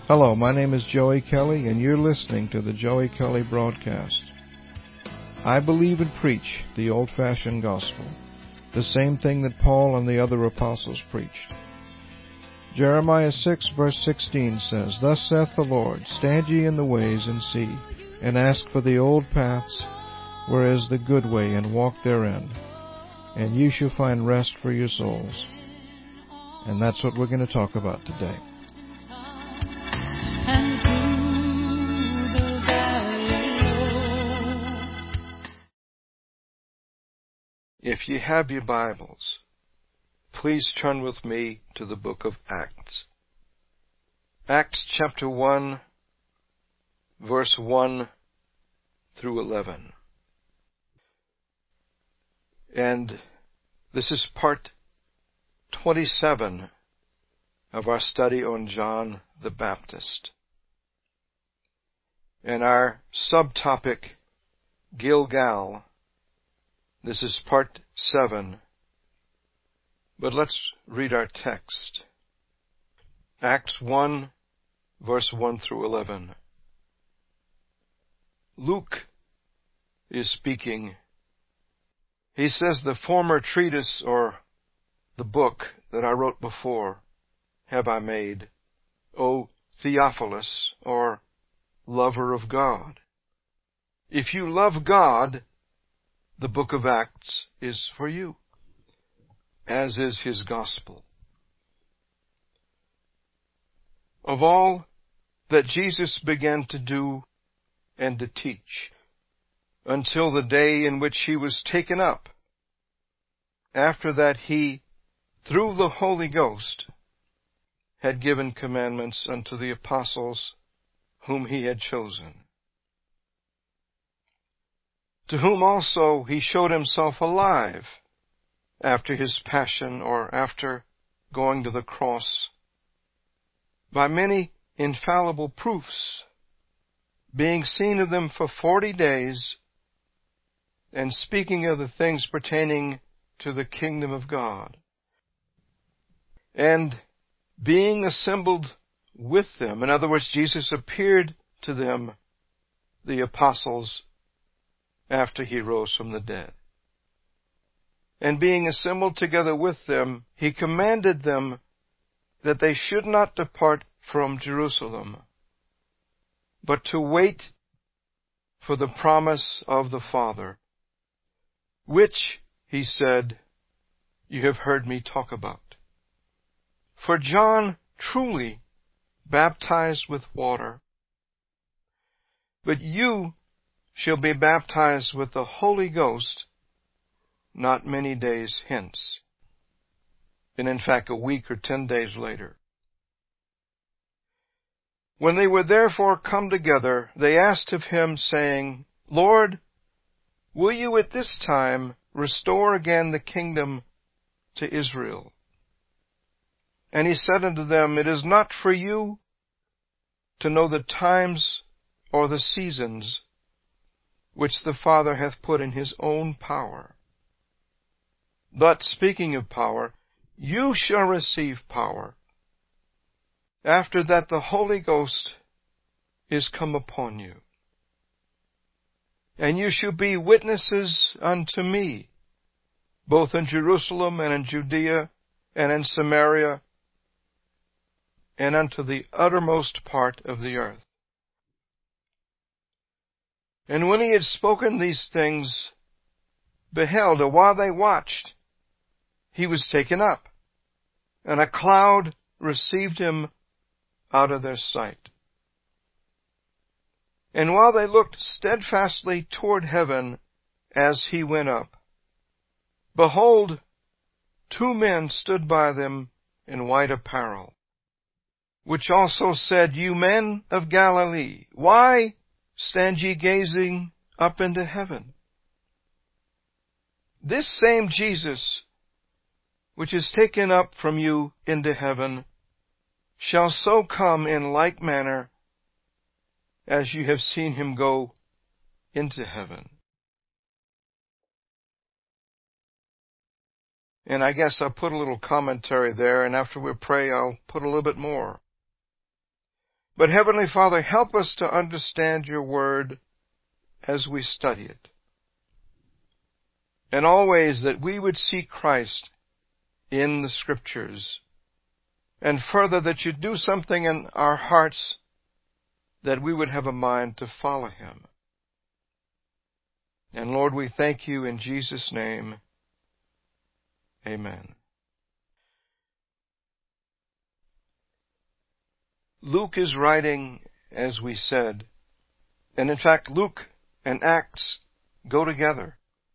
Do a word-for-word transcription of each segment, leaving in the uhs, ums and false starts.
Hello, my name is Joey Kelly, and you're listening to the Joey Kelly Broadcast. I believe and preach the old-fashioned gospel, the same thing that Paul and the other apostles preached. Jeremiah six verse sixteen says, Thus saith the Lord, Stand ye in the ways and see, and ask for the old paths, where is the good way, and walk therein, and ye shall find rest for your souls. And that's what we're going to talk about today. If you have your Bibles, please turn with me to the book of Acts. Acts chapter one, verse one through eleven. And this is part twenty-seven of our study on John the Baptist. And our subtopic, Gilgal. This is part seven. But let's read our text. Acts one, verse one through eleven. Luke is speaking. He says, The former treatise, or the book that I wrote before, have I made, O Theophilus, or lover of God. If you love God, the book of Acts is for you, as is his gospel. Of all that Jesus began to do and to teach, until the day in which he was taken up, after that he, through the Holy Ghost, had given commandments unto the apostles whom he had chosen, to whom also he showed himself alive after his passion, or after going to the cross, by many infallible proofs, being seen of them for forty days, and speaking of the things pertaining to the kingdom of God. And being assembled with them, in other words, Jesus appeared to them, the apostles, after he rose from the dead. And being assembled together with them, he commanded them that they should not depart from Jerusalem, but to wait for the promise of the Father, which, he said, you have heard me talk about. For John truly baptized with water, but you shall be baptized with the Holy Ghost not many days hence. And in fact, a week or ten days later. When they were therefore come together, they asked of him, saying, Lord, will you at this time restore again the kingdom to Israel? And he said unto them, It is not for you to know the times or the seasons which the Father hath put in his own power. But, speaking of power, you shall receive power after that the Holy Ghost is come upon you. And you shall be witnesses unto me, both in Jerusalem and in Judea and in Samaria, and unto the uttermost part of the earth. And when he had spoken these things, beheld, and while they watched, he was taken up, and a cloud received him out of their sight. And while they looked steadfastly toward heaven as he went up, behold, two men stood by them in white apparel, which also said, You men of Galilee, why stand ye gazing up into heaven? This same Jesus, which is taken up from you into heaven, shall so come in like manner as you have seen him go into heaven. And I guess I'll put a little commentary there, and after we pray, I'll put a little bit more. But Heavenly Father, help us to understand your word as we study it. And always that we would see Christ in the Scriptures. And further, that you'd do something in our hearts that we would have a mind to follow him. And Lord, we thank you in Jesus' name. Amen. Luke is writing, as we said, and in fact Luke and Acts go together.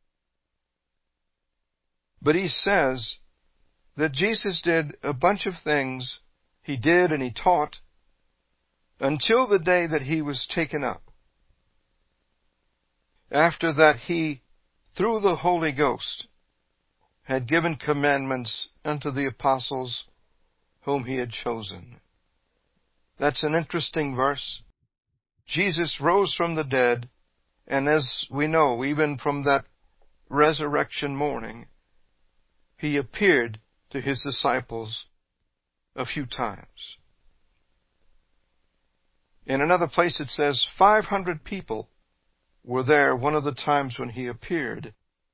But he says that Jesus did a bunch of things. He did and he taught until the day that he was taken up. After that he, through the Holy Ghost, had given commandments unto the apostles whom he had chosen. That's an interesting verse. Jesus rose from the dead, and as we know, even from that resurrection morning, he appeared to his disciples a few times. In another place it says five hundred people were there one of the times when he appeared.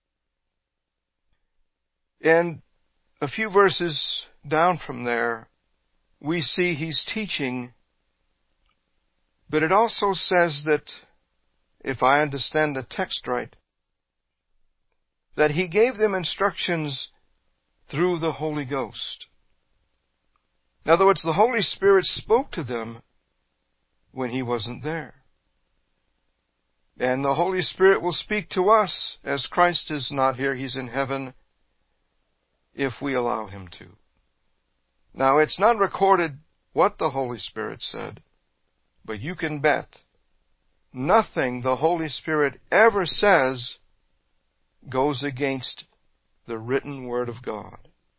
And a few verses down from there, we see he's teaching, but it also says that, if I understand the text right, that he gave them instructions through the Holy Ghost. In other words, the Holy Spirit spoke to them when he wasn't there. And the Holy Spirit will speak to us as Christ is not here, he's in heaven, if we allow him to. Now, it's not recorded what the Holy Spirit said, but you can bet nothing the Holy Spirit ever says goes against the written Word of God.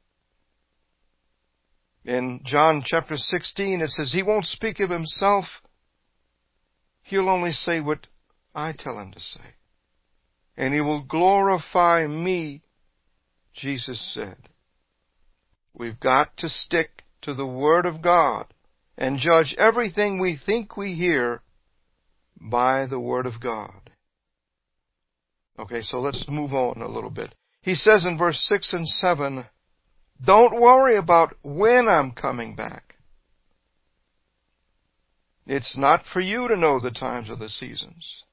In John chapter sixteen, it says, he won't speak of himself. He'll only say what I tell him to say. And he will glorify me, Jesus said. We've got to stick to the Word of God and judge everything we think we hear by the Word of God. Okay, so let's move on a little bit. He says in verse six and seven, don't worry about when I'm coming back. It's not for you to know the times or the seasons.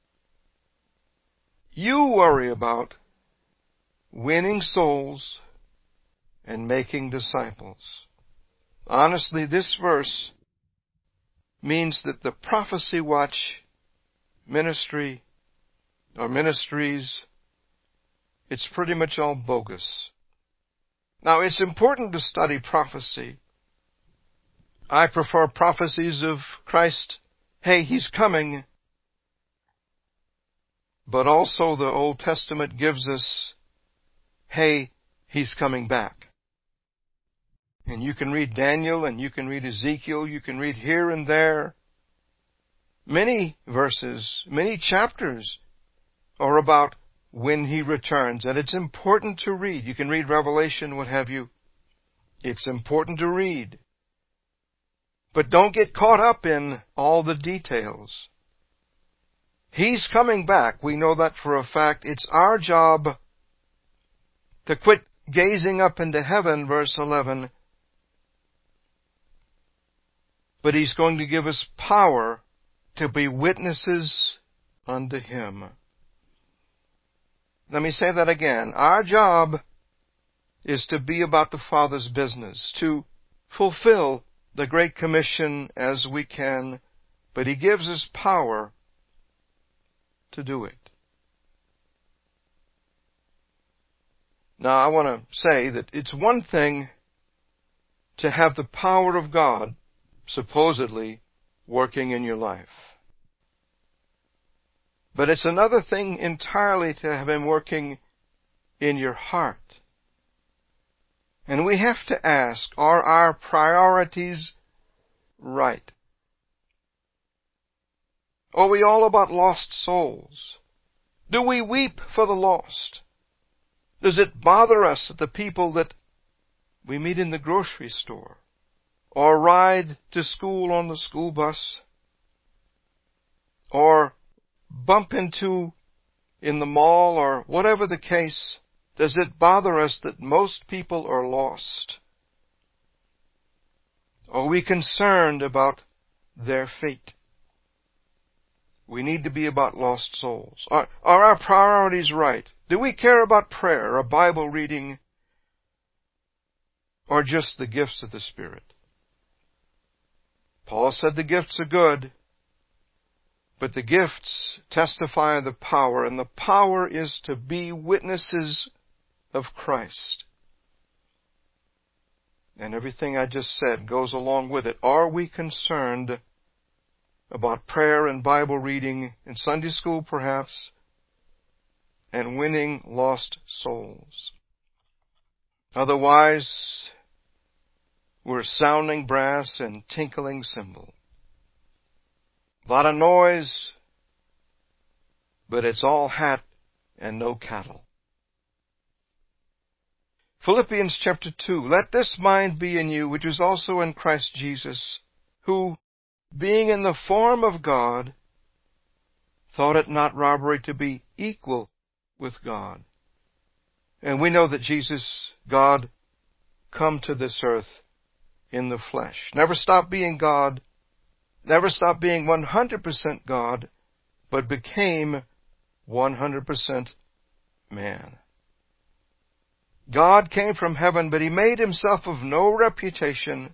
You worry about winning souls and making disciples. Honestly, this verse means that the Prophecy Watch ministry or ministries, it's pretty much all bogus. Now, it's important to study prophecy. I prefer prophecies of Christ, hey, he's coming. But also the Old Testament gives us, hey, he's coming back. And you can read Daniel and you can read Ezekiel, you can read here and there. Many verses, many chapters are about when he returns. And it's important to read. You can read Revelation, what have you. It's important to read. But don't get caught up in all the details. He's coming back. We know that for a fact. It's our job to quit gazing up into heaven, verse eleven. But he's going to give us power to be witnesses unto him. Let me say that again. Our job is to be about the Father's business, to fulfill the Great Commission as we can, but he gives us power to do it. Now, I want to say that it's one thing to have the power of God supposedly working in your life. But it's another thing entirely to have him working in your heart. And we have to ask, are our priorities right? Are we all about lost souls? Do we weep for the lost? Does it bother us that the people that we meet in the grocery store or ride to school on the school bus or bump into in the mall or whatever the case, does it bother us that most people are lost? Are we concerned about their fate? We need to be about lost souls. Are, are our priorities right? Do we care about prayer or Bible reading or just the gifts of the Spirit? Paul said the gifts are good, but the gifts testify of the power, and the power is to be witnesses of Christ. And everything I just said goes along with it. Are we concerned about prayer and Bible reading, in Sunday school perhaps, and winning lost souls? Otherwise, we're sounding brass and tinkling cymbal. A lot of noise, but it's all hat and no cattle. Philippians chapter two, let this mind be in you, which was also in Christ Jesus, who, being in the form of God, thought it not robbery to be equal with God. And we know that Jesus, God, come to this earth in the flesh. Never stopped being God, never stopped being one hundred percent God, but became one hundred percent man. God came from heaven, but He made Himself of no reputation.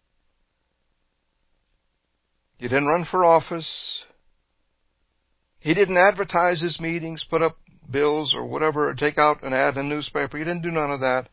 He didn't run for office. He didn't advertise His meetings, put up bills or whatever, or take out an ad in a newspaper. He didn't do none of that.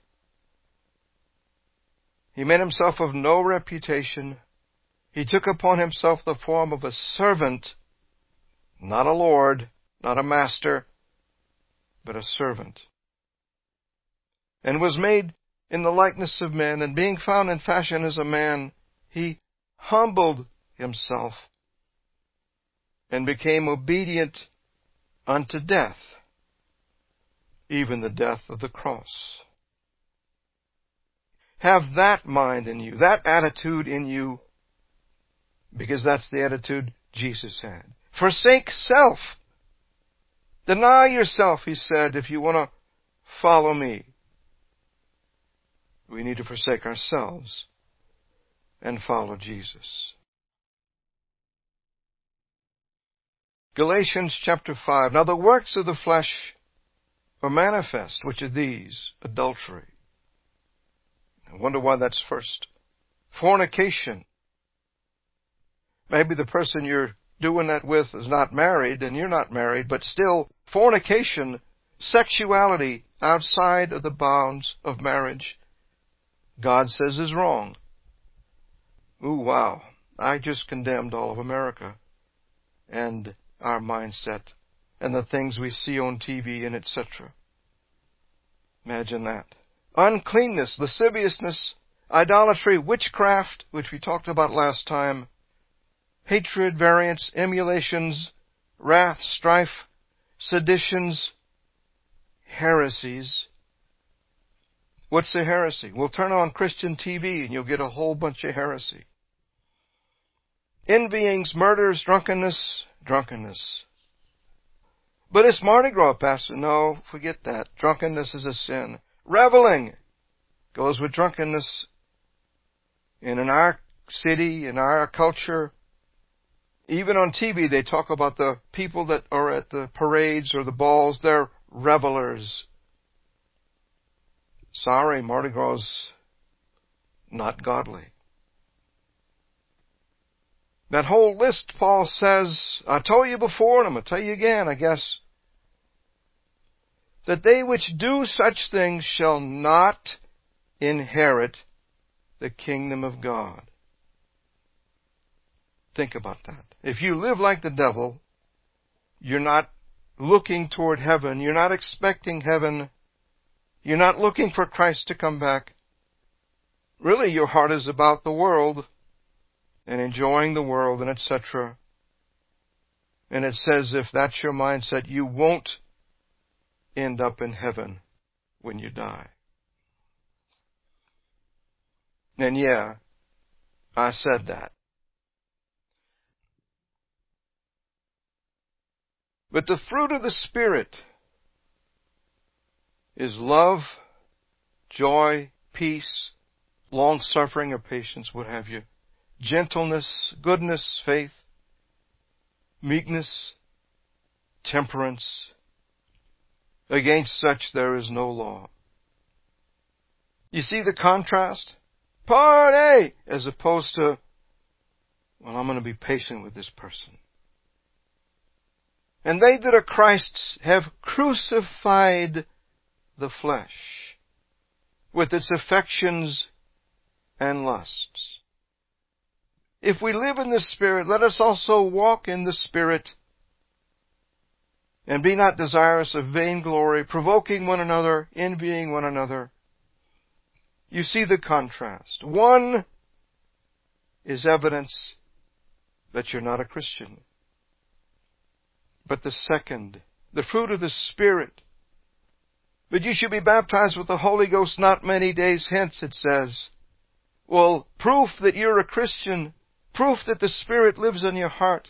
He made Himself of no reputation. He took upon Himself the form of a servant, not a lord, not a master, but a servant. And was made in the likeness of men, and being found in fashion as a man, He humbled Himself and became obedient unto death, even the death of the cross. Have that mind in you, that attitude in you, because that's the attitude Jesus had. Forsake self. Deny yourself, He said, if you want to follow Me. We need to forsake ourselves and follow Jesus. Galatians chapter five. Now the works of the flesh are manifest, which are these: adultery. I wonder why that's first. Fornication. Maybe the person you're doing that with is not married, and you're not married, but still, fornication, sexuality outside of the bounds of marriage, God says is wrong. Ooh, wow. I just condemned all of America and our mindset and the things we see on T V and et cetera. Imagine that. Uncleanness, lasciviousness, idolatry, witchcraft, which we talked about last time, hatred, variance, emulations, wrath, strife, seditions, heresies. What's a heresy? Well, turn on Christian T V and you'll get a whole bunch of heresy. Envyings, murders, drunkenness, drunkenness. But it's Mardi Gras, Pastor. No, forget that. Drunkenness is a sin. Reveling goes with drunkenness. And in our city, in our culture, even on T V, they talk about the people that are at the parades or the balls. They're revelers. Sorry, Mardi Gras is not godly. That whole list, Paul says, I told you before, and I'm going to tell you again, I guess, that they which do such things shall not inherit the kingdom of God. Think about that. If you live like the devil, you're not looking toward heaven, you're not expecting heaven, you're not looking for Christ to come back. Really, your heart is about the world and enjoying the world and et cetera. And it says if that's your mindset, you won't end up in heaven when you die. And yeah, I said that. But the fruit of the Spirit is love, joy, peace, long-suffering or patience, what have you, gentleness, goodness, faith, meekness, temperance. Against such there is no law. You see the contrast? Party! As opposed to, well, I'm going to be patient with this person. And they that are Christ's have crucified the flesh with its affections and lusts. If we live in the Spirit, let us also walk in the Spirit, and be not desirous of vainglory, provoking one another, envying one another. You see the contrast. One is evidence that you're not a Christian. But the second, the fruit of the Spirit. But you should be baptized with the Holy Ghost not many days hence, it says. Well, proof that you're a Christian, proof that the Spirit lives in your heart,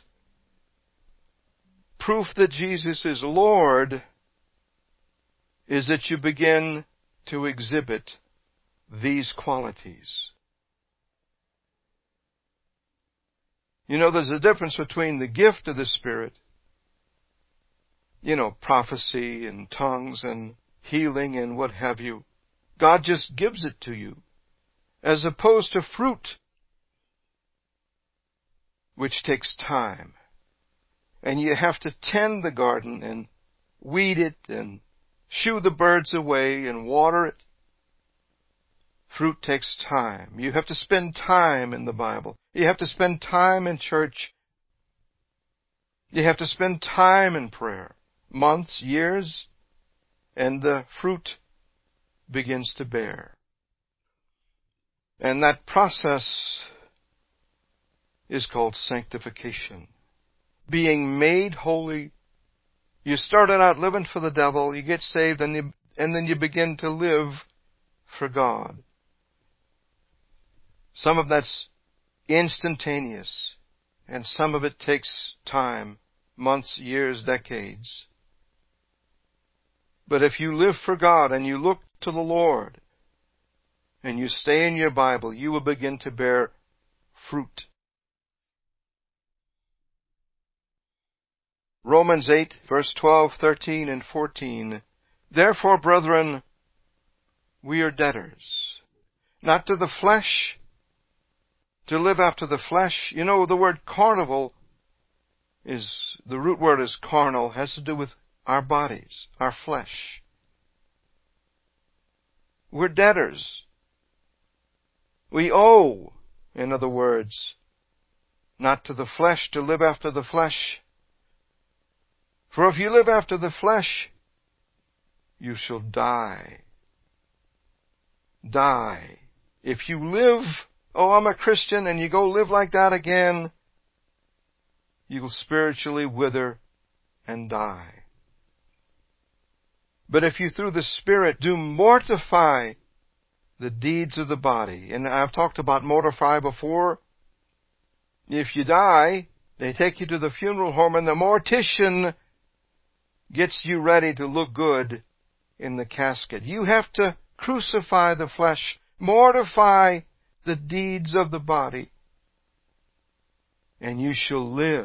proof that Jesus is Lord, is that you begin to exhibit these qualities. You know, there's a difference between the gift of the Spirit, you know, prophecy and tongues and healing and what have you. God just gives it to you, as opposed to fruit, which takes time. And you have to tend the garden and weed it and shoo the birds away and water it. Fruit takes time. You have to spend time in the Bible. You have to spend time in church. You have to spend time in prayer. Months, years, and the fruit begins to bear. And that process is called sanctification. Being made holy. You started out living for the devil, you get saved, and, you, and then you begin to live for God. Some of that's instantaneous, and some of it takes time, months, years, decades. But if you live for God and you look to the Lord, and you stay in your Bible, you will begin to bear fruit. Romans eight, verse twelve, thirteen, and fourteen. Therefore, brethren, we are debtors, not to the flesh, to live after the flesh. You know, the word carnival is, the root word is carnal, has to do with our bodies, our flesh. We're debtors. We owe, in other words, not to the flesh, to live after the flesh. For if you live after the flesh, you shall die. Die. If you live, oh, I'm a Christian, and you go live like that again, you will spiritually wither and die. But if you through the Spirit do mortify the deeds of the body, and I've talked about mortify before, if you die, they take you to the funeral home, and the mortician gets you ready to look good in the casket. You have to crucify the flesh, mortify the deeds of the body, and you shall live.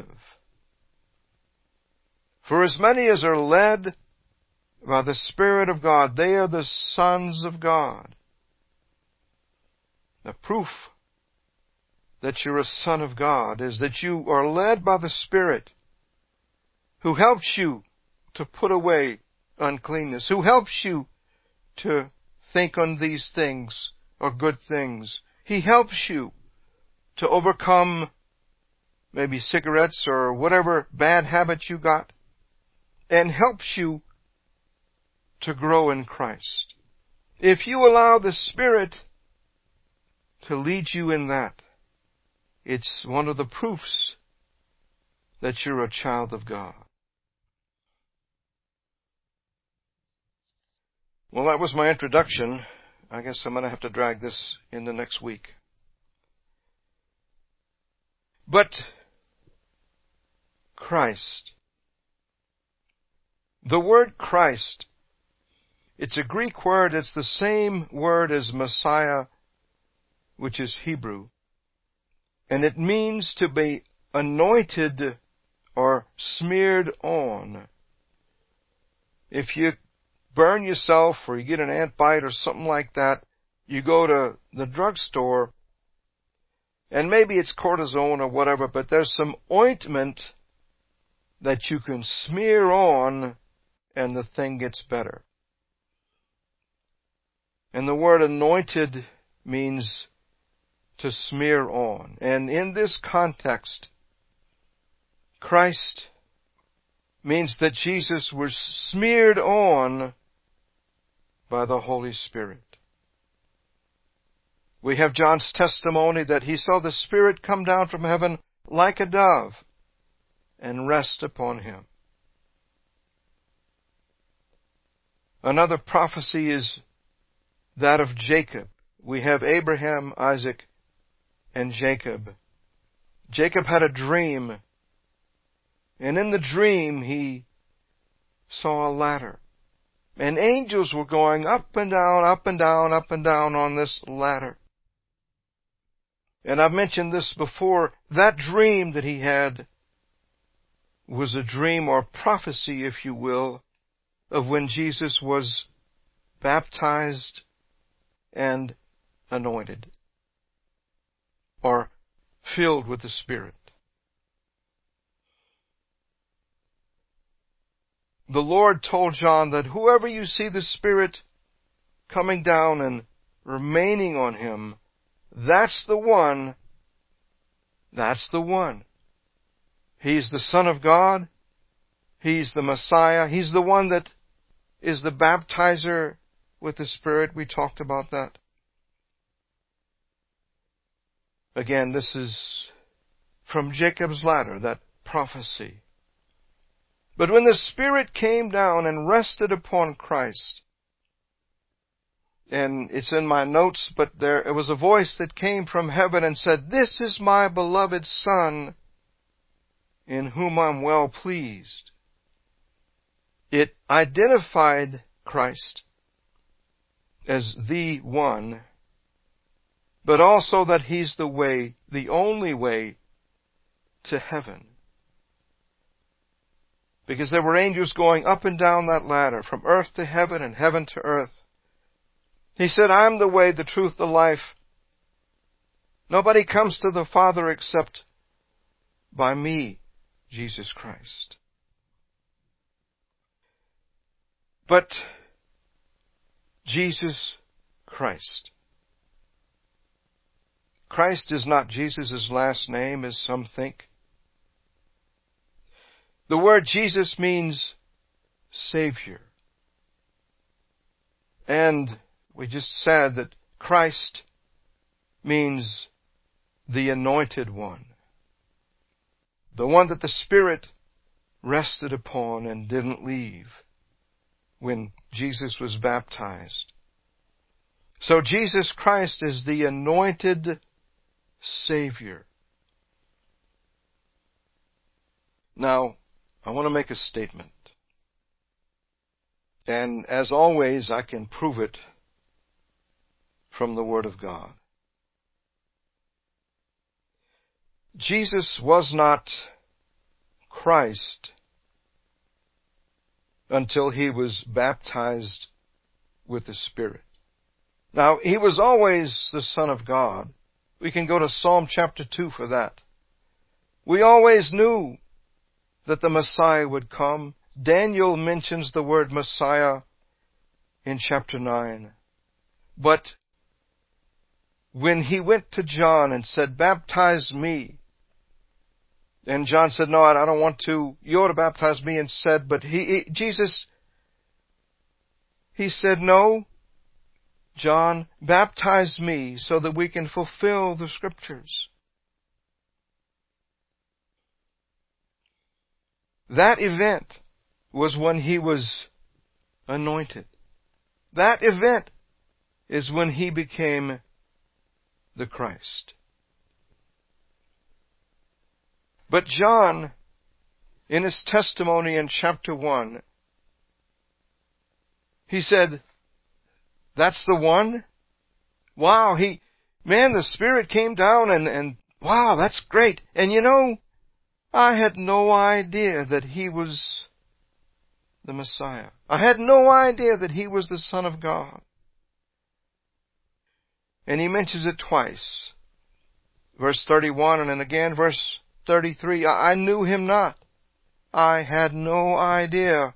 For as many as are led by the Spirit of God, they are the sons of God. The proof that you're a son of God is that you are led by the Spirit, who helps you to put away uncleanness, who helps you to think on these things or good things. He helps you to overcome maybe cigarettes or whatever bad habit you got, and helps you to grow in Christ. If you allow the Spirit to lead you in that, it's one of the proofs that you're a child of God. Well, that was my introduction. I guess I'm going to have to drag this into next week. But Christ The word Christ, it's a Greek word. It's the same word as Messiah, which is Hebrew. And it means to be anointed or smeared on. If you burn yourself or you get an ant bite or something like that, you go to the drugstore and maybe it's cortisone or whatever, but there's some ointment that you can smear on and the thing gets better. And the word anointed means to smear on. And in this context, Christ means that Jesus was smeared on by the Holy Spirit. We have John's testimony that he saw the Spirit come down from heaven like a dove and rest upon him. Another prophecy is that of Jacob. We have Abraham, Isaac, and Jacob. Jacob had a dream, and in the dream he saw a ladder. And angels were going up and down, up and down, up and down on this ladder. And I've mentioned this before. That dream that he had was a dream or prophecy, if you will, of when Jesus was baptized and anointed, or filled with the Spirit. The Lord told John that whoever you see the Spirit coming down and remaining on him, that's the one. That's the one. He's the Son of God. He's the Messiah. He's the one that is the baptizer with the Spirit. We talked about that. Again, this is from Jacob's ladder, that prophecy. But when the Spirit came down and rested upon Christ, and it's in my notes, but there it was a voice that came from heaven and said, "This is my beloved Son, in whom I'm well pleased." It identified Christ as the one, but also that He's the way, the only way to heaven. Because there were angels going up and down that ladder, from earth to heaven and heaven to earth. He said, "I'm the way, the truth, the life. Nobody comes to the Father except by me, Jesus Christ." But Jesus Christ. Christ is not Jesus' last name, as some think. The word Jesus means Savior. And we just said that Christ means the Anointed One. The one that the Spirit rested upon and didn't leave when Jesus was baptized. So Jesus Christ is the anointed Savior. Now, I want to make a statement. And as always, I can prove it from the Word of God. Jesus was not Christ until He was baptized with the Spirit. Now, He was always the Son of God. We can go to Psalm chapter two for that. We always knew that the Messiah would come. Daniel mentions the word Messiah in chapter nine. But when he went to John and said, "Baptize me," and John said, "No, I don't want to. You ought to baptize me instead." But he, he, Jesus, he said, "No, John, baptize me so that we can fulfill the Scriptures." That event was when He was anointed. That event is when He became the Christ. But John, in his testimony in chapter one, he said, that's the one? Wow, he, man, the Spirit came down and, and wow, that's great. And you know, I had no idea that he was the Messiah. I had no idea that he was the Son of God. And he mentions it twice. Verse thirty-one and then again verse thirty-three. I knew him not. I had no idea.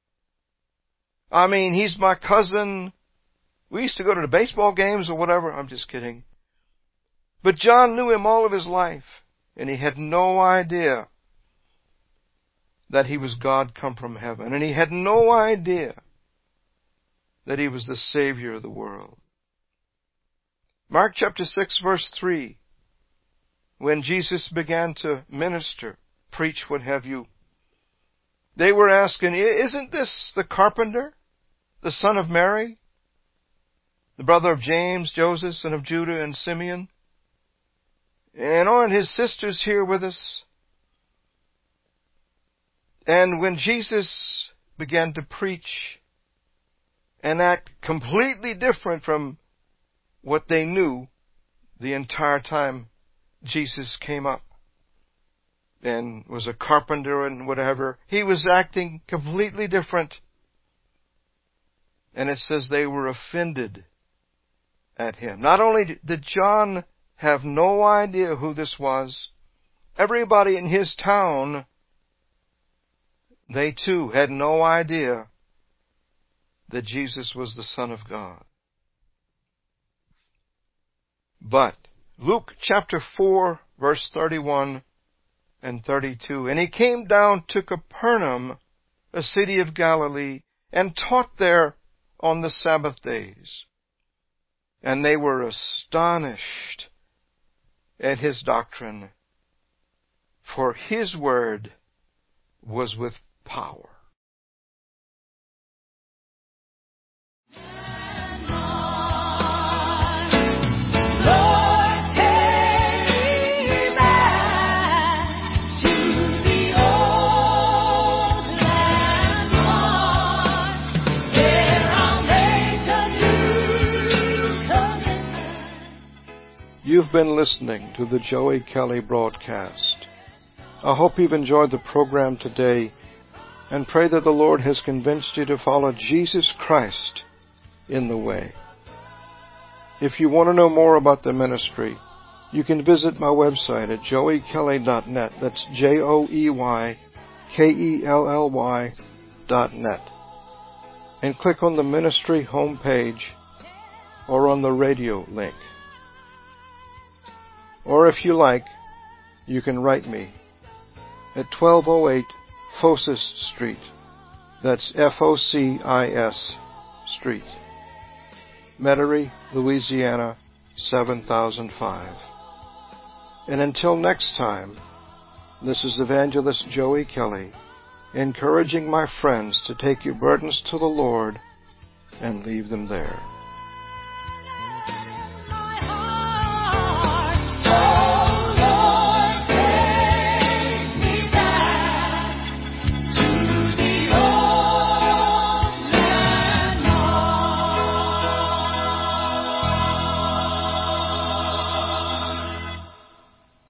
I mean, he's my cousin. We used to go to the baseball games or whatever. I'm just kidding. But John knew him all of his life, and he had no idea that he was God come from heaven. And he had no idea that he was the Savior of the world. Mark chapter six, verse three. When Jesus began to minister, preach, what have you, they were asking, isn't this the carpenter, the son of Mary, the brother of James, Joseph, and of Judah and Simeon? And aren't his sisters here with us? And when Jesus began to preach and act completely different from what they knew the entire time Jesus came up and was a carpenter and whatever, he was acting completely different. And it says they were offended at him. Not only did John have no idea who this was, everybody in his town, they too had no idea that Jesus was the Son of God. But Luke chapter four, verse thirty-one and thirty-two. And he came down to Capernaum, a city of Galilee, and taught there on the Sabbath days. And they were astonished at his doctrine, for his word was with power. You've been listening to the Joey Kelly broadcast. I hope you've enjoyed the program today and pray that the Lord has convinced you to follow Jesus Christ in the way. If you want to know more about the ministry, you can visit my website at joey kelly dot net. That's J O E Y K E L L Y dot net. And click on the ministry homepage or on the radio link. Or if you like, you can write me at twelve oh eight Focis Street. That's F O C I S Street. Metairie, Louisiana, seven thousand five. And until next time, this is Evangelist Joey Kelly, encouraging my friends to take your burdens to the Lord and leave them there.